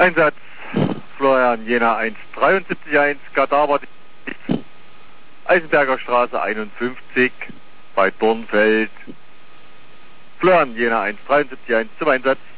Einsatz Florian Jena 173.1, Kadaver Eisenberger Straße 51 bei Dornfeld. Florian Jena 173.1 zum Einsatz.